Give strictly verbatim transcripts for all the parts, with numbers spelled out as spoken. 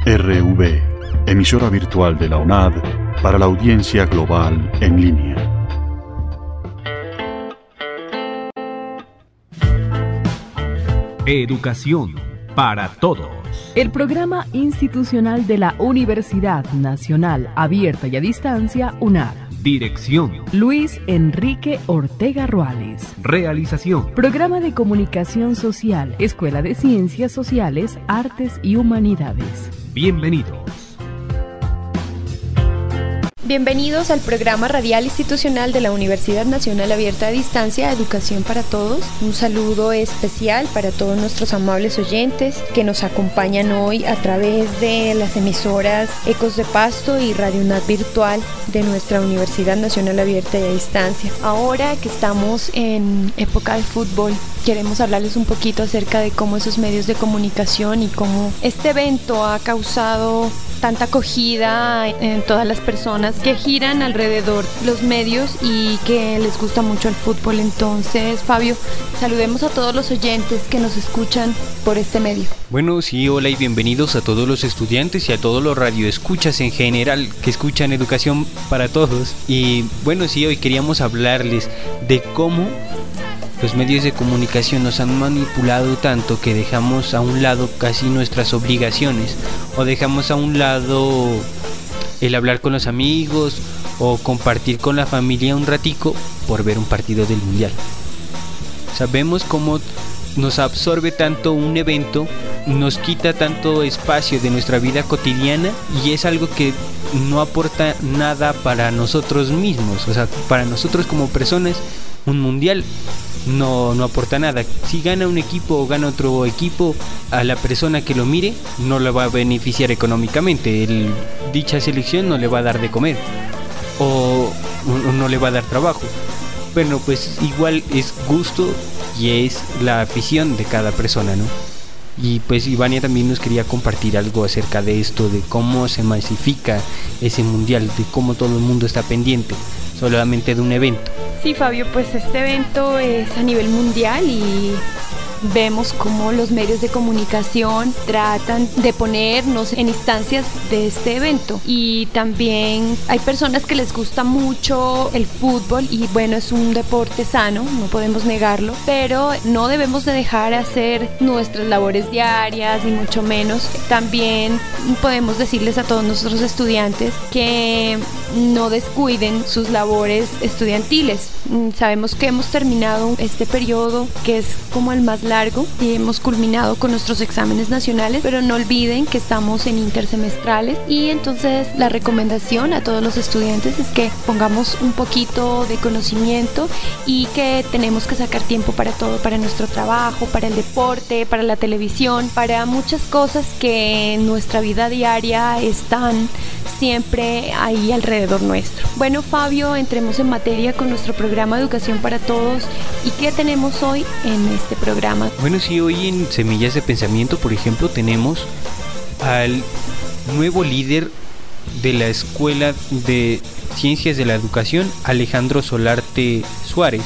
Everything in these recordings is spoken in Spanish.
R V, emisora virtual de la UNAD para la audiencia global en línea. Educación para todos. El programa institucional de la Universidad Nacional Abierta y a Distancia, UNAD. Dirección: Luis Enrique Ortega Ruales. Realización: Programa de Comunicación Social, Escuela de Ciencias Sociales, Artes y Humanidades. Bienvenidos. Bienvenidos al programa radial institucional de la Universidad Nacional Abierta a Distancia, Educación para Todos. Un saludo especial para todos nuestros amables oyentes que nos acompañan hoy a través de las emisoras Ecos de Pasto y Radio UNAD Virtual de nuestra Universidad Nacional Abierta y a Distancia. Ahora que estamos en época de fútbol, queremos hablarles un poquito acerca de cómo esos medios de comunicación y cómo este evento ha causado tanta acogida en todas las personas que giran alrededor los medios y que les gusta mucho el fútbol. Entonces, Fabio, saludemos a todos los oyentes que nos escuchan por este medio. Bueno, sí, hola y bienvenidos a todos los estudiantes y a todos los radioescuchas en general que escuchan Educación para Todos. Y bueno, sí, hoy queríamos hablarles de cómo los medios de comunicación nos han manipulado tanto que dejamos a un lado casi nuestras obligaciones, o dejamos a un lado el hablar con los amigos o compartir con la familia un ratico por ver un partido del mundial. Sabemos cómo nos absorbe tanto un evento, nos quita tanto espacio de nuestra vida cotidiana y es algo que no aporta nada para nosotros mismos. O sea, para nosotros como personas, un mundial no, no aporta nada. Si gana un equipo o gana otro equipo, a la persona que lo mire no le va a beneficiar económicamente. El, dicha selección no le va a dar de comer o, o no le va a dar trabajo. Bueno, pues igual es gusto y es la afición de cada persona, ¿no? Y pues Ivania también nos quería compartir algo acerca de esto, de cómo se masifica ese mundial, de cómo todo el mundo está pendiente solamente de un evento. Sí, Fabio, pues este evento es a nivel mundial y vemos cómo los medios de comunicación tratan de ponernos en instancias de este evento. Y también hay personas que les gusta mucho el fútbol y bueno, es un deporte sano, no podemos negarlo, pero no debemos de dejar hacer nuestras labores diarias ni mucho menos. También podemos decirles a todos nuestros estudiantes que no descuiden sus labores estudiantiles. Sabemos que hemos terminado este periodo que es como el más largo y hemos culminado con nuestros exámenes nacionales, pero no olviden que estamos en intersemestrales y entonces la recomendación a todos los estudiantes es que pongamos un poquito de conocimiento y que tenemos que sacar tiempo para todo, para nuestro trabajo, para el deporte, para la televisión, para muchas cosas que en nuestra vida diaria están siempre ahí alrededor nuestro. Bueno, Fabio, entremos en materia con nuestro programa Educación para Todos. ¿Y qué tenemos hoy en este programa? Bueno, sí, hoy en Semillas de Pensamiento, por ejemplo, tenemos al nuevo líder de la Escuela de Ciencias de la Educación, Alejandro Solarte Suárez.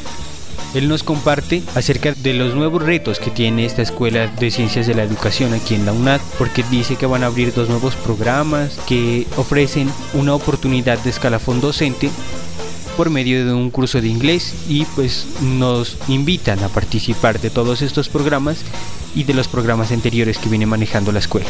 Él nos comparte acerca de los nuevos retos que tiene esta Escuela de Ciencias de la Educación aquí en la UNAD, porque dice que van a abrir dos nuevos programas que ofrecen una oportunidad de escalafón docente por medio de un curso de inglés y pues nos invitan a participar de todos estos programas y de los programas anteriores que viene manejando la escuela.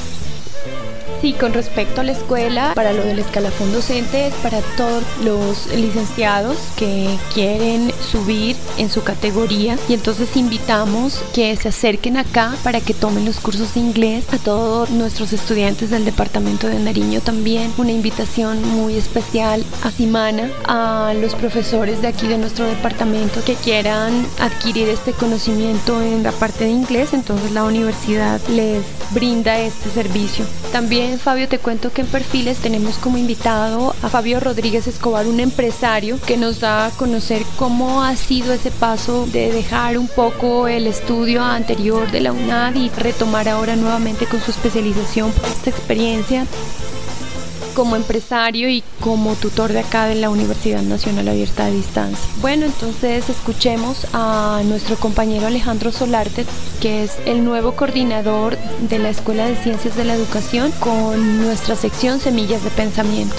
Sí, con respecto a la escuela, para lo del escalafón docente es para todos los licenciados que quieren subir en su categoría y entonces invitamos que se acerquen acá para que tomen los cursos de inglés. A todos nuestros estudiantes del departamento de Nariño también una invitación muy especial a Simana, a los profesores de aquí de nuestro departamento que quieran adquirir este conocimiento en la parte de inglés, entonces la universidad les brinda este servicio. También, Fabio, te cuento que en Perfiles tenemos como invitado a Fabio Rodríguez Escobar, un empresario que nos da a conocer cómo ha sido ese paso de dejar un poco el estudio anterior de la UNAD y retomar ahora nuevamente con su especialización por esta experiencia. como empresario y como tutor de acá de la Universidad Nacional Abierta a Distancia. Bueno, entonces escuchemos a nuestro compañero Alejandro Solarte, que es el nuevo coordinador de la Escuela de Ciencias de la Educación, con nuestra sección Semillas de Pensamiento.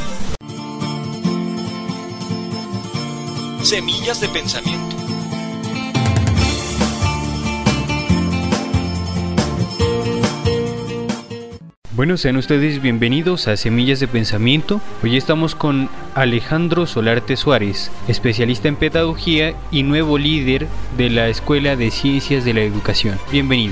Semillas de Pensamiento. Bueno, sean ustedes bienvenidos a Semillas de Pensamiento. Hoy estamos con Alejandro Solarte Suárez, especialista en pedagogía y nuevo líder de la Escuela de Ciencias de la Educación. Bienvenido.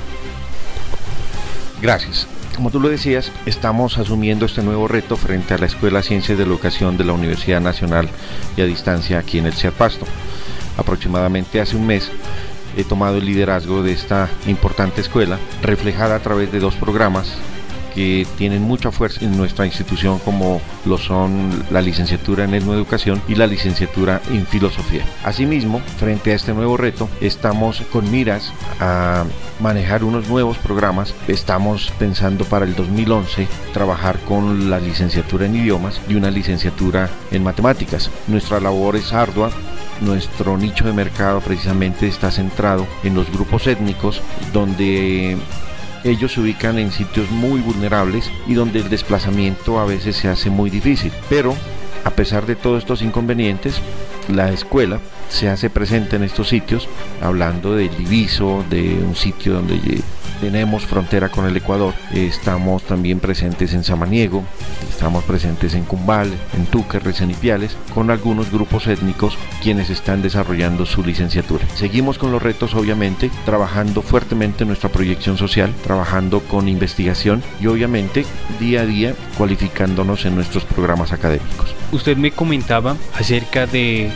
Gracias. Como tú lo decías, estamos asumiendo este nuevo reto frente a la Escuela de Ciencias de la Educación de la Universidad Nacional y a Distancia aquí en el C E A D Pasto. Aproximadamente hace un mes he tomado el liderazgo de esta importante escuela, reflejada a través de dos programas que tienen mucha fuerza en nuestra institución, como lo son la licenciatura en Etnoeducación y la licenciatura en Filosofía. Asimismo, frente a este nuevo reto, estamos con miras a manejar unos nuevos programas. Estamos pensando para el dos mil once trabajar con la licenciatura en Idiomas y una licenciatura en Matemáticas. Nuestra labor es ardua. Nuestro nicho de mercado precisamente está centrado en los grupos étnicos, donde ellos se ubican en sitios muy vulnerables y donde el desplazamiento a veces se hace muy difícil. Pero a pesar de todos estos inconvenientes, la escuela se hace presente en estos sitios, hablando del Diviso, de un sitio donde tenemos frontera con el Ecuador. Estamos también presentes en Samaniego, estamos presentes en Cumbal, en Túquerres, en Ipiales, con algunos grupos étnicos quienes están desarrollando su licenciatura. Seguimos con los retos, obviamente, trabajando fuertemente en nuestra proyección social, trabajando con investigación y obviamente día a día cualificándonos en nuestros programas académicos. Usted me comentaba acerca de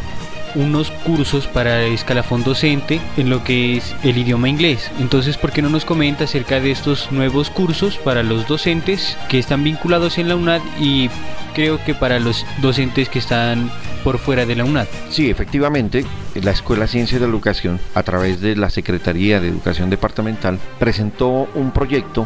unos cursos para el escalafón docente en lo que es el idioma inglés. Entonces, ¿por qué no nos comenta acerca de estos nuevos cursos para los docentes que están vinculados en la UNAD y creo que para los docentes que están por fuera de la UNAD? Sí, efectivamente, la Escuela de Ciencias de la Educación, a través de la Secretaría de Educación Departamental, presentó un proyecto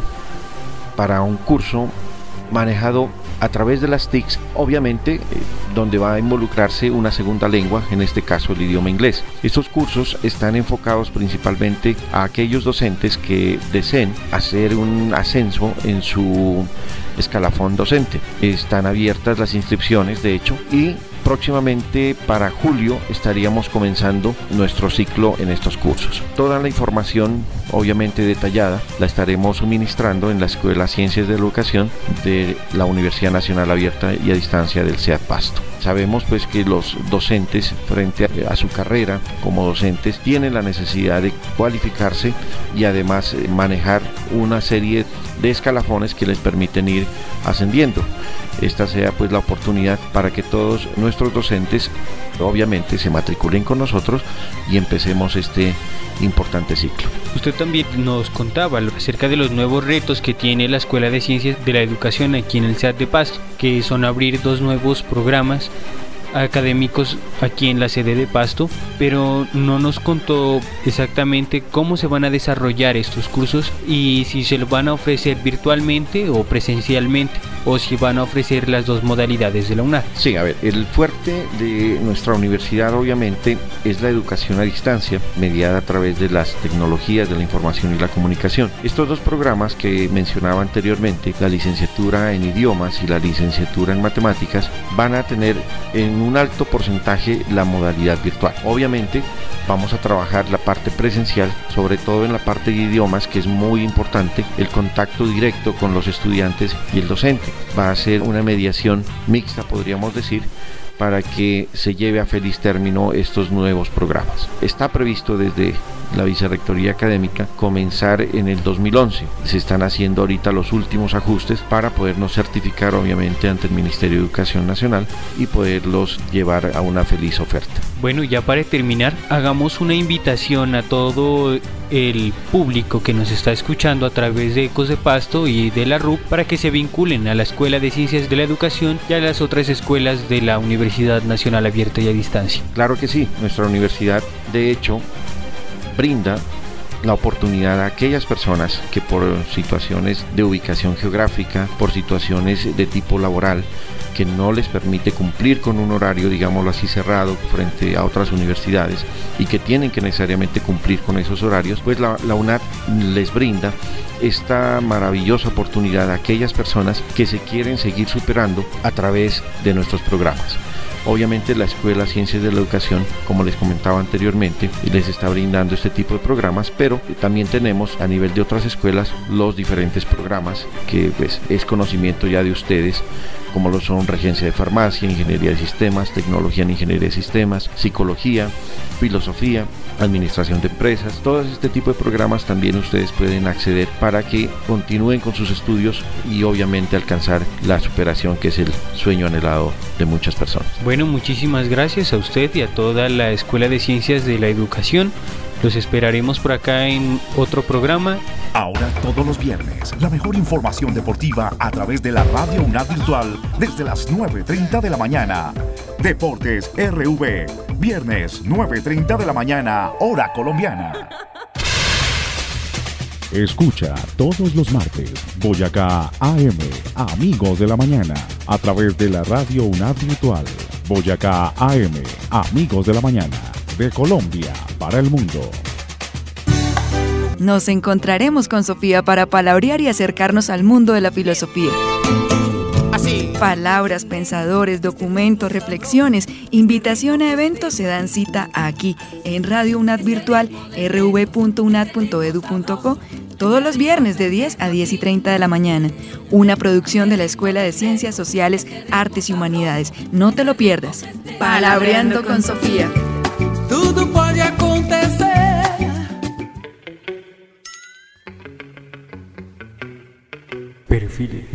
para un curso manejado a través de las T I Cs, obviamente, eh, donde va a involucrarse una segunda lengua, en este caso el idioma inglés. Estos cursos están enfocados principalmente a aquellos docentes que deseen hacer un ascenso en su escalafón docente. Están abiertas las inscripciones, de hecho, y próximamente para julio estaríamos comenzando nuestro ciclo en estos cursos. Toda la información, obviamente detallada, la estaremos suministrando en la Escuela de Ciencias de la Educación de la Universidad Nacional Abierta y a Distancia del C E A D Pasto. Sabemos pues que los docentes frente a su carrera como docentes tienen la necesidad de cualificarse y además manejar una serie de escalafones que les permiten ir ascendiendo. Esta sea pues la oportunidad para que todos nuestros docentes obviamente se matriculen con nosotros y empecemos este importante ciclo. Usted también nos contaba acerca de los nuevos retos que tiene la Escuela de Ciencias de la Educación aquí en el C E A D de Pasto, que son abrir dos nuevos programas académicos aquí en la sede de Pasto, pero no nos contó exactamente cómo se van a desarrollar estos cursos y si se los van a ofrecer virtualmente o presencialmente, o si van a ofrecer las dos modalidades de la UNAD. Sí, a ver, el fuerte de nuestra universidad obviamente es la educación a distancia, mediada a través de las tecnologías de la información y la comunicación. Estos dos programas que mencionaba anteriormente, la licenciatura en idiomas y la licenciatura en matemáticas, van a tener en un alto porcentaje la modalidad virtual. Obviamente vamos a trabajar la parte presencial, sobre todo en la parte de idiomas, que es muy importante, el contacto directo con los estudiantes y el docente. Va a ser una mediación mixta, podríamos decir, para que se lleve a feliz término estos nuevos programas. Está previsto desde la Vicerrectoría Académica comenzar en el dos mil once. Se están haciendo ahorita los últimos ajustes para podernos certificar obviamente ante el Ministerio de Educación Nacional y poderlos llevar a una feliz oferta. Bueno, ya para terminar, hagamos una invitación a todo el público que nos está escuchando a través de Ecos de Pasto y de la R U P para que se vinculen a la Escuela de Ciencias de la Educación y a las otras escuelas de la Universidad Nacional Abierta y a Distancia. Claro que sí, nuestra universidad de hecho brinda la oportunidad a aquellas personas que por situaciones de ubicación geográfica, por situaciones de tipo laboral, que no les permite cumplir con un horario, digámoslo así, cerrado frente a otras universidades y que tienen que necesariamente cumplir con esos horarios, pues la, la UNAD les brinda esta maravillosa oportunidad a aquellas personas que se quieren seguir superando a través de nuestros programas. Obviamente la Escuela Ciencias de la Educación, como les comentaba anteriormente, les está brindando este tipo de programas, pero también tenemos a nivel de otras escuelas los diferentes programas que pues es conocimiento ya de ustedes, como lo son regencia de farmacia, ingeniería de sistemas, tecnología en ingeniería de sistemas, psicología, filosofía, administración de empresas. Todo este tipo de programas también ustedes pueden acceder para que continúen con sus estudios y obviamente alcanzar la superación, que es el sueño anhelado de muchas personas. Bueno, muchísimas gracias a usted y a toda la Escuela de Ciencias de la Educación. Los esperaremos por acá en otro programa. Ahora todos los viernes, la mejor información deportiva a través de la Radio UNAD Virtual desde las nueve treinta de la mañana. Deportes R V, viernes nueve treinta de la mañana, hora colombiana. Escucha todos los martes Boyacá A M, Amigos de la Mañana, a través de la Radio UNAD Virtual. Boyacá A M, Amigos de la Mañana, de Colombia para el mundo. Nos encontraremos con Sofía para palabrear y acercarnos al mundo de la filosofía. Así. Palabras, pensadores, documentos, reflexiones, invitación a eventos se dan cita aquí, en Radio UNAD Virtual, r v punto unad punto edu punto co, todos los viernes de diez a diez y treinta de la mañana. Una producción de la Escuela de Ciencias Sociales, Artes y Humanidades. No te lo pierdas. Palabreando con Sofía. Tudo pode acontecer. Perfiles.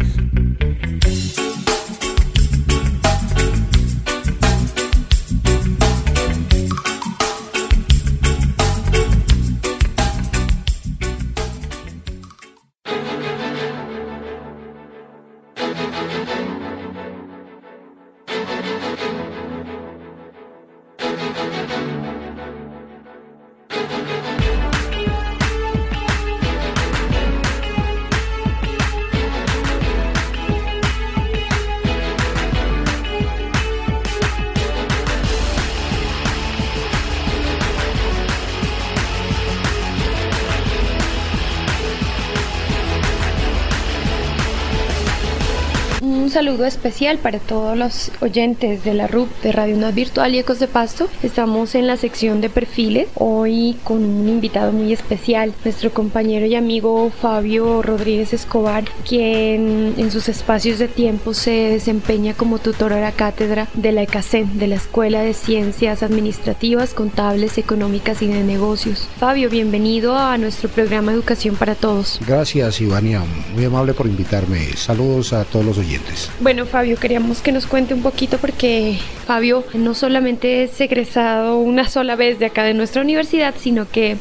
Un saludo especial para todos los oyentes de la R U P de Radio UNAD Virtual y Ecos de Pasto. Estamos en la sección de perfiles, hoy con un invitado muy especial, nuestro compañero y amigo Fabio Rodríguez Escobar, quien en sus espacios de tiempo se desempeña como tutor a la cátedra de la ECACEN, de la Escuela de Ciencias Administrativas, Contables, Económicas y de Negocios. Fabio, bienvenido a nuestro programa Educación para Todos. Gracias, Ivania, muy amable por invitarme. Saludos a todos los oyentes. Bueno, Fabio, queríamos que nos cuente un poquito porque Fabio no solamente es egresado una sola vez de acá de nuestra universidad, sino que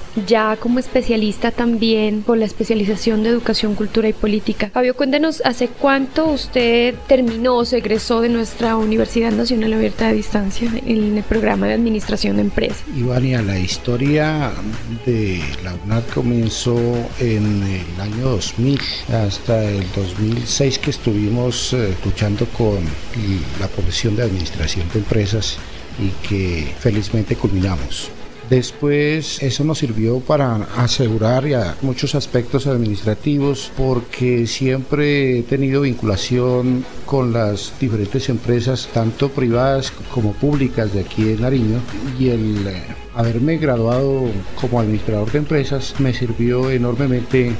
ya como especialista también por la especialización de Educación, Cultura y Política. Fabio, cuéntenos, ¿hace cuánto usted terminó o se egresó de nuestra Universidad Nacional Abierta de Distancia en el programa de Administración de Empresas? Ivania, la historia de la UNAD comenzó en el año dos mil, hasta el dos mil seis que estuvimos eh, luchando con la profesión de Administración de Empresas y que felizmente culminamos. Después eso nos sirvió para asegurar ya muchos aspectos administrativos, porque siempre he tenido vinculación con las diferentes empresas, tanto privadas como públicas de aquí en Nariño, y el eh, haberme graduado como administrador de empresas me sirvió enormemente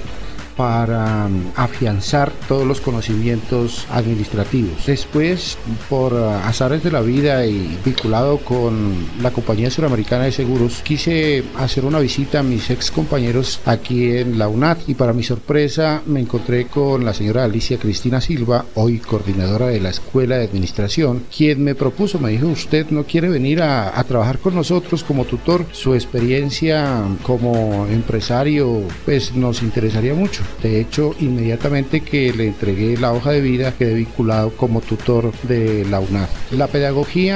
para afianzar todos los conocimientos administrativos. Después, por azares de la vida y vinculado con la Compañía Suramericana de Seguros, quise hacer una visita a mis ex compañeros aquí en la UNAD, y para mi sorpresa me encontré con la señora Alicia Cristina Silva, hoy coordinadora de la Escuela de Administración, quien me propuso, me dijo: ¿usted no quiere venir a, a trabajar con nosotros como tutor? Su experiencia como empresario pues nos interesaría mucho. De hecho, inmediatamente que le entregué la hoja de vida, quedé vinculado como tutor de la UNAD. La pedagogía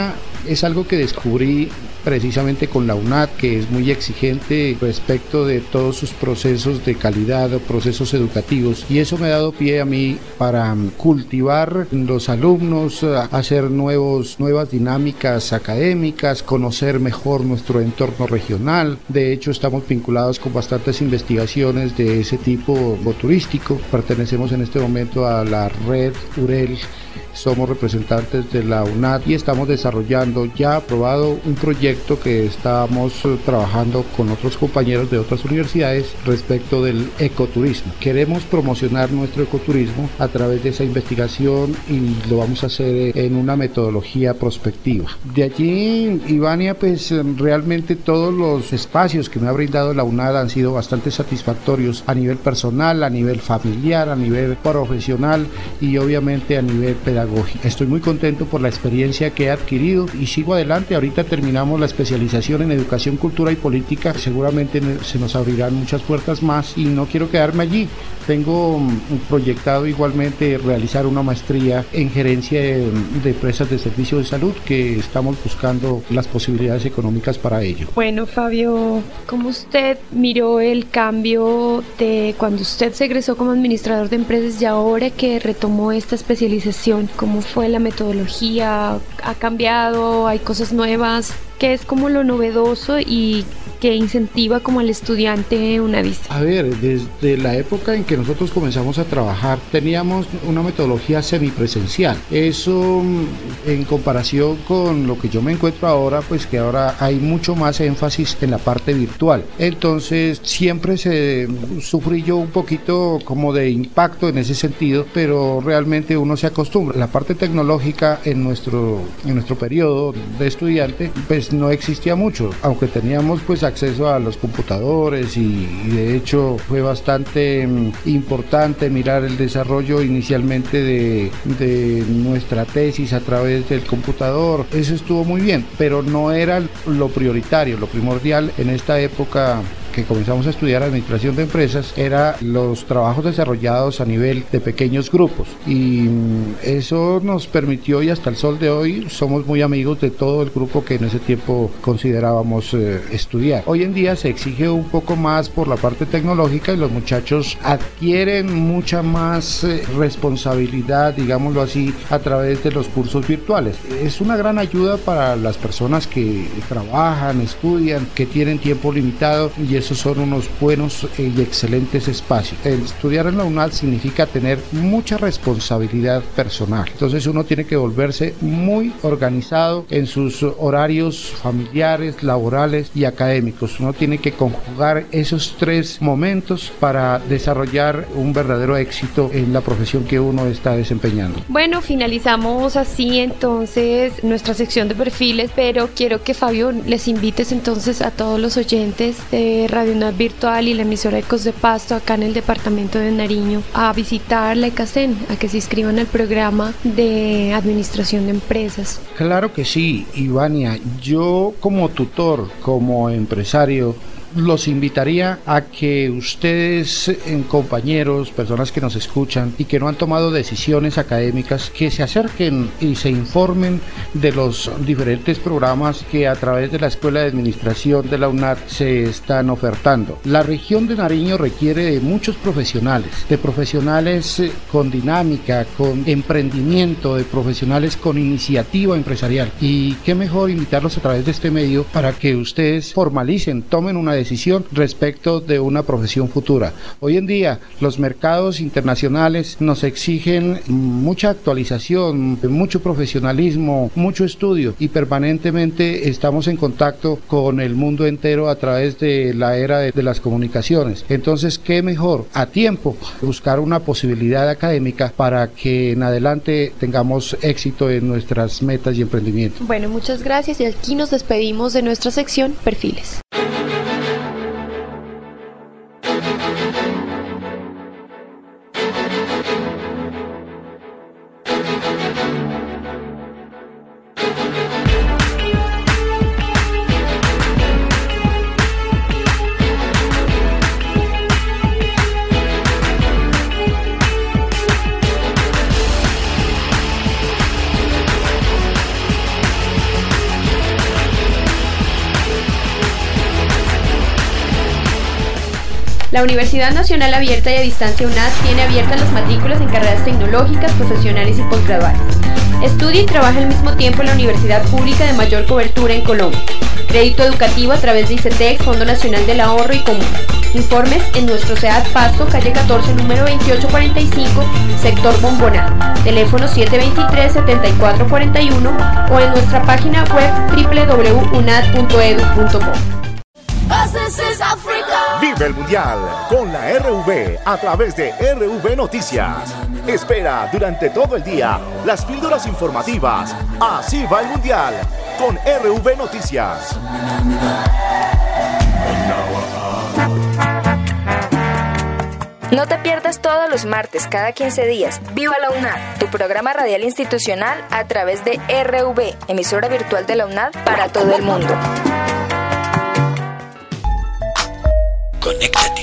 es algo que descubrí precisamente con la UNAD, que es muy exigente respecto de todos sus procesos de calidad o procesos educativos, y eso me ha dado pie a mí para cultivar los alumnos, hacer nuevos, nuevas dinámicas académicas, conocer mejor nuestro entorno regional. De hecho, estamos vinculados con bastantes investigaciones de ese tipo turístico. Pertenecemos en este momento a la red UREL. Somos representantes de la UNAD y estamos desarrollando ya aprobado un proyecto que estamos trabajando con otros compañeros de otras universidades respecto del ecoturismo. Queremos promocionar nuestro ecoturismo a través de esa investigación y lo vamos a hacer en una metodología prospectiva. De allí, Ivania, pues realmente todos los espacios que me ha brindado la UNAD han sido bastante satisfactorios a nivel personal, a nivel familiar, a nivel profesional y obviamente a nivel pedagógico. Estoy muy contento por la experiencia que he adquirido y sigo adelante. Ahorita terminamos la especialización en educación, cultura y política. Seguramente se nos abrirán muchas puertas más y no quiero quedarme allí. Tengo proyectado igualmente realizar una maestría en gerencia de, de empresas de servicios de salud, que estamos buscando las posibilidades económicas para ello. Bueno, Fabio, ¿cómo usted miró el cambio de cuando usted se egresó como administrador de empresas y ahora que retomó esta especialización? ¿Cómo fue la metodología? ¿Ha cambiado? ¿Hay cosas nuevas? ¿Qué es como lo novedoso y que incentiva como al estudiante unavista? A ver, desde la época en que nosotros comenzamos a trabajar teníamos una metodología semipresencial. Eso en comparación con lo que yo me encuentro ahora, pues que ahora hay mucho más énfasis en la parte virtual. Entonces siempre se sufrí yo un poquito como de impacto en ese sentido, pero realmente uno se acostumbra. La parte tecnológica en nuestro, en nuestro periodo de estudiante, pues no existía mucho, aunque teníamos pues acceso a los computadores y, y de hecho fue bastante um, importante mirar el desarrollo inicialmente de, de nuestra tesis a través del computador. Eso estuvo muy bien, pero no era lo prioritario. Lo primordial en esta época que comenzamos a estudiar administración de empresas era los trabajos desarrollados a nivel de pequeños grupos, y eso nos permitió, y hasta el sol de hoy somos muy amigos de todo el grupo que en ese tiempo considerábamos eh, estudiar. Hoy en día se exige un poco más por la parte tecnológica y los muchachos adquieren mucha más eh, responsabilidad, digámoslo así, a través de los cursos virtuales. Es una gran ayuda para las personas que trabajan, estudian, que tienen tiempo limitado, y es esos son unos buenos y excelentes espacios. El estudiar en la UNAD significa tener mucha responsabilidad personal. Entonces uno tiene que volverse muy organizado en sus horarios familiares, laborales y académicos. Uno tiene que conjugar esos tres momentos para desarrollar un verdadero éxito en la profesión que uno está desempeñando. Bueno, finalizamos así entonces nuestra sección de perfiles, pero quiero que Fabio les invites entonces a todos los oyentes de Radio UNAD Virtual y la emisora Ecos de Pasto acá en el departamento de Nariño a visitar la ECACEN, a que se inscriban al programa de administración de empresas. Claro que sí, Ivania. Yo como tutor, como empresario, los invitaría a que ustedes, compañeros, personas que nos escuchan y que no han tomado decisiones académicas, que se acerquen y se informen de los diferentes programas que a través de la Escuela de Administración de la UNAD se están ofertando. La región de Nariño requiere de muchos profesionales, de profesionales con dinámica, con emprendimiento, de profesionales con iniciativa empresarial, y qué mejor invitarlos a través de este medio para que ustedes formalicen, tomen una decisión respecto de una profesión futura. Hoy en día los mercados internacionales nos exigen mucha actualización, mucho profesionalismo, mucho estudio, y permanentemente estamos en contacto con el mundo entero a través de la era de, de las comunicaciones. Entonces, qué mejor a tiempo buscar una posibilidad académica para que en adelante tengamos éxito en nuestras metas y emprendimientos. Bueno, muchas gracias, y aquí nos despedimos de nuestra sección Perfiles. La Universidad Nacional Abierta y a Distancia UNAD tiene abiertas las matrículas en carreras tecnológicas, profesionales y posgraduales. Estudia y trabaja al mismo tiempo en la universidad pública de mayor cobertura en Colombia. Crédito educativo a través de ICETEX, Fondo Nacional del Ahorro y Comuna. Informes en nuestro SEAD Pasto, calle catorce, número veintiocho cuarenta y cinco, sector Bomboná. Teléfono siete dos tres, siete cuatro cuatro uno o en nuestra página web doble u doble u doble u punto unad punto edu punto co. Vive el Mundial con la R V a través de R V Noticias. Espera durante todo el día las píldoras informativas. Así va el Mundial con R V Noticias. No te pierdas todos los martes, cada quince días, Viva la UNAD, tu programa radial institucional a través de R V, emisora virtual de la UNAD para todo el mundo. Conéctate.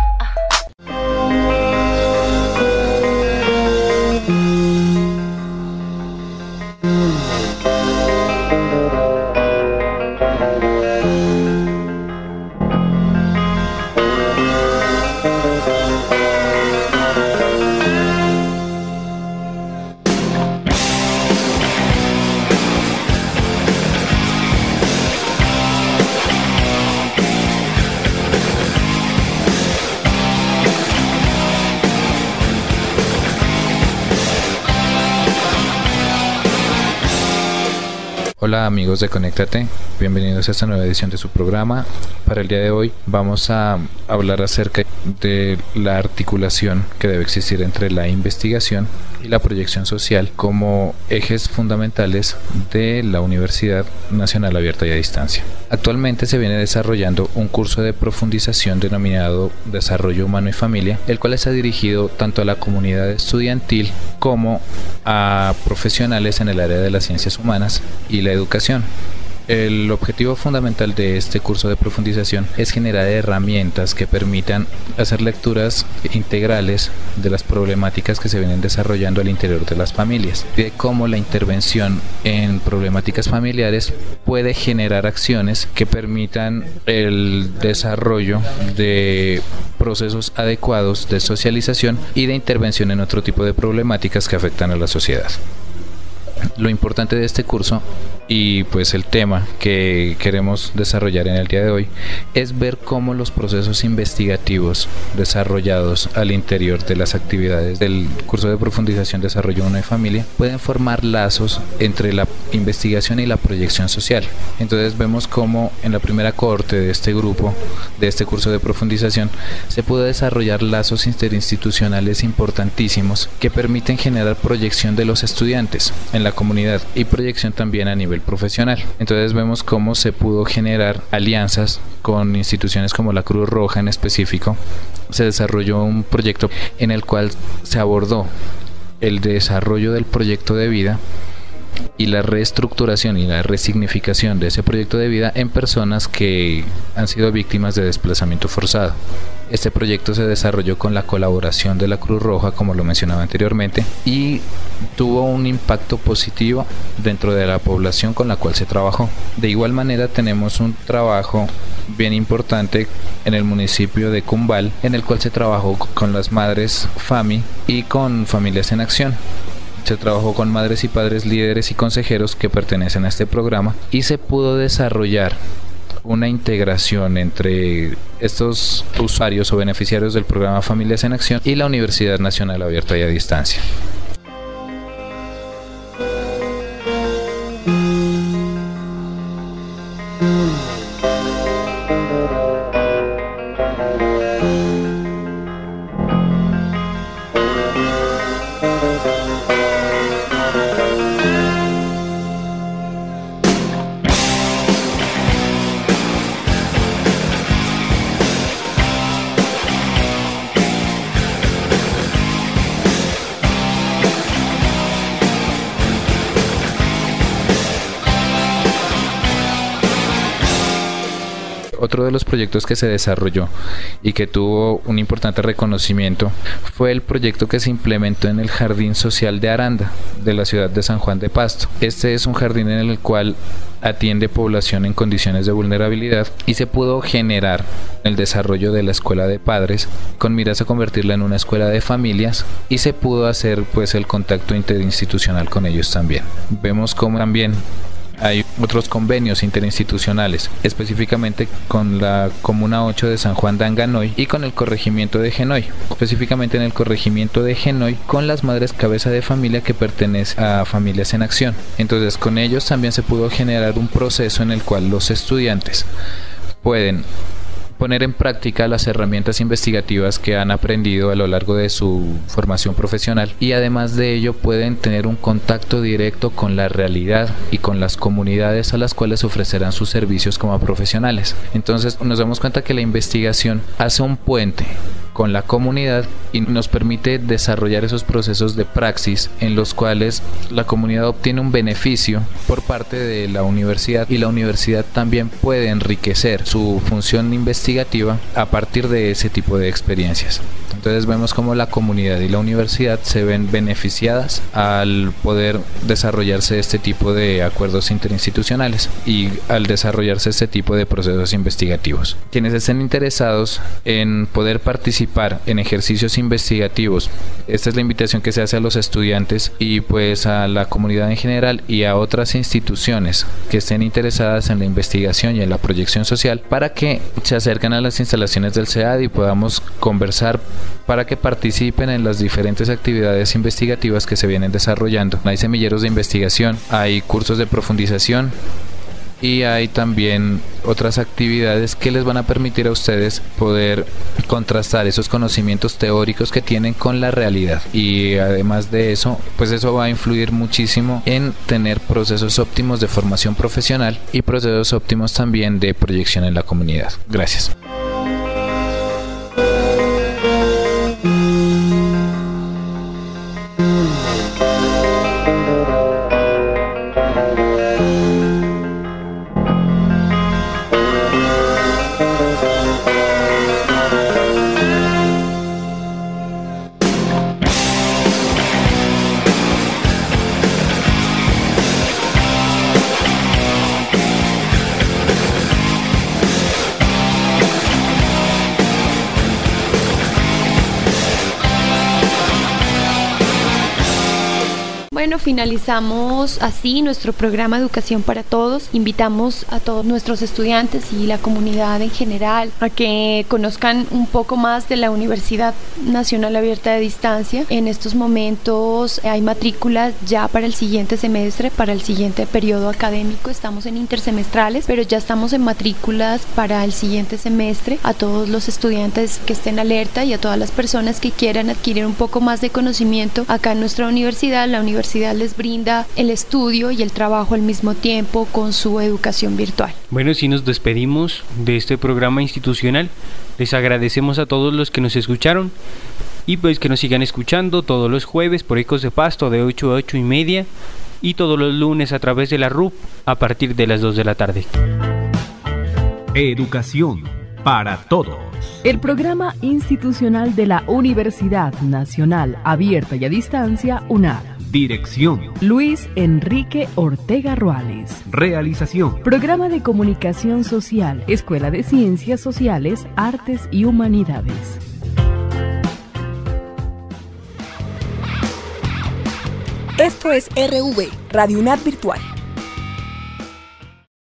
Hola amigos de Conéctate, bienvenidos a esta nueva edición de su programa. Para el día de hoy vamos a hablar acerca de la articulación que debe existir entre la investigación y la proyección social como ejes fundamentales de la Universidad Nacional Abierta y a Distancia. Actualmente se viene desarrollando un curso de profundización denominado Desarrollo Humano y Familia, el cual está dirigido tanto a la comunidad estudiantil como a profesionales en el área de las ciencias humanas y la educación. El objetivo fundamental de este curso de profundización es generar herramientas que permitan hacer lecturas integrales de las problemáticas que se vienen desarrollando al interior de las familias, de cómo la intervención en problemáticas familiares puede generar acciones que permitan el desarrollo de procesos adecuados de socialización y de intervención en otro tipo de problemáticas que afectan a la sociedad. Lo importante de este curso y pues el tema que queremos desarrollar en el día de hoy es ver cómo los procesos investigativos desarrollados al interior de las actividades del curso de profundización Desarrollo Humano y Familia pueden formar lazos entre la investigación y la proyección social. Entonces vemos cómo en la primera cohorte de este grupo, de este curso de profundización, se pudo desarrollar lazos interinstitucionales importantísimos que permiten generar proyección de los estudiantes en la comunidad y proyección también a nivel profesional. Entonces vemos cómo se pudo generar alianzas con instituciones como la Cruz Roja en específico. Se desarrolló un proyecto en el cual se abordó el desarrollo del proyecto de vida y la reestructuración y la resignificación de ese proyecto de vida en personas que han sido víctimas de desplazamiento forzado. Este proyecto se desarrolló con la colaboración de la Cruz Roja, como lo mencionaba anteriormente, y tuvo un impacto positivo dentro de la población con la cual se trabajó. De igual manera tenemos un trabajo bien importante en el municipio de Cumbal, en el cual se trabajó con las madres FAMI y con Familias en Acción. Se trabajó con madres y padres líderes y consejeros que pertenecen a este programa y se pudo desarrollar una integración entre estos usuarios o beneficiarios del programa Familias en Acción y la Universidad Nacional Abierta y a Distancia. Otro de los proyectos que se desarrolló y que tuvo un importante reconocimiento fue el proyecto que se implementó en el Jardín Social de Aranda, de la ciudad de San Juan de Pasto. Este es un jardín en el cual atiende población en condiciones de vulnerabilidad y se pudo generar el desarrollo de la escuela de padres con miras a convertirla en una escuela de familias, y se pudo hacer pues el contacto interinstitucional con ellos también. Vemos como también hay otros convenios interinstitucionales, específicamente con la Comuna ocho de San Juan de Anganoy y con el corregimiento de Genoy, específicamente en el corregimiento de Genoy con las madres cabeza de familia que pertenecen a Familias en Acción. Entonces con ellos también se pudo generar un proceso en el cual los estudiantes pueden poner en práctica las herramientas investigativas que han aprendido a lo largo de su formación profesional, y además de ello pueden tener un contacto directo con la realidad y con las comunidades a las cuales ofrecerán sus servicios como profesionales. Entonces nos damos cuenta que la investigación hace un puente con la comunidad y nos permite desarrollar esos procesos de praxis en los cuales la comunidad obtiene un beneficio por parte de la universidad, y la universidad también puede enriquecer su función investigativa a partir de ese tipo de experiencias. Entonces vemos cómo la comunidad y la universidad se ven beneficiadas al poder desarrollarse este tipo de acuerdos interinstitucionales y al desarrollarse este tipo de procesos investigativos. Quienes estén interesados en poder participar en ejercicios investigativos, esta es la invitación que se hace a los estudiantes y pues a la comunidad en general y a otras instituciones que estén interesadas en la investigación y en la proyección social, para que se acerquen a las instalaciones del C E A D y podamos conversar para que participen en las diferentes actividades investigativas que se vienen desarrollando. Hay semilleros de investigación, hay cursos de profundización y hay también otras actividades que les van a permitir a ustedes poder contrastar esos conocimientos teóricos que tienen con la realidad, y además de eso, pues eso va a influir muchísimo en tener procesos óptimos de formación profesional y procesos óptimos también de proyección en la comunidad. Gracias. Bueno, finalizamos así nuestro programa Educación para Todos. Invitamos a todos nuestros estudiantes y la comunidad en general a que conozcan un poco más de la Universidad Nacional Abierta de Distancia. En estos momentos hay matrículas ya para el siguiente semestre, para el siguiente periodo académico. Estamos en intersemestrales, pero ya estamos en matrículas para el siguiente semestre. A todos los estudiantes que estén alerta y a todas las personas que quieran adquirir un poco más de conocimiento acá en nuestra universidad, la universidad les brinda el estudio y el trabajo al mismo tiempo con su educación virtual. Bueno, si nos despedimos de este programa institucional, les agradecemos a todos los que nos escucharon y pues que nos sigan escuchando todos los jueves por Ecos de Pasto de ocho a ocho y media y todos los lunes a través de la R U P a partir de las dos de la tarde. Educación para todos. El programa institucional de la Universidad Nacional Abierta y a Distancia, UNAD. Dirección: Luis Enrique Ortega Ruales. Realización: Programa de Comunicación Social, Escuela de Ciencias Sociales, Artes y Humanidades. Esto es R V, Radio UNAD Virtual.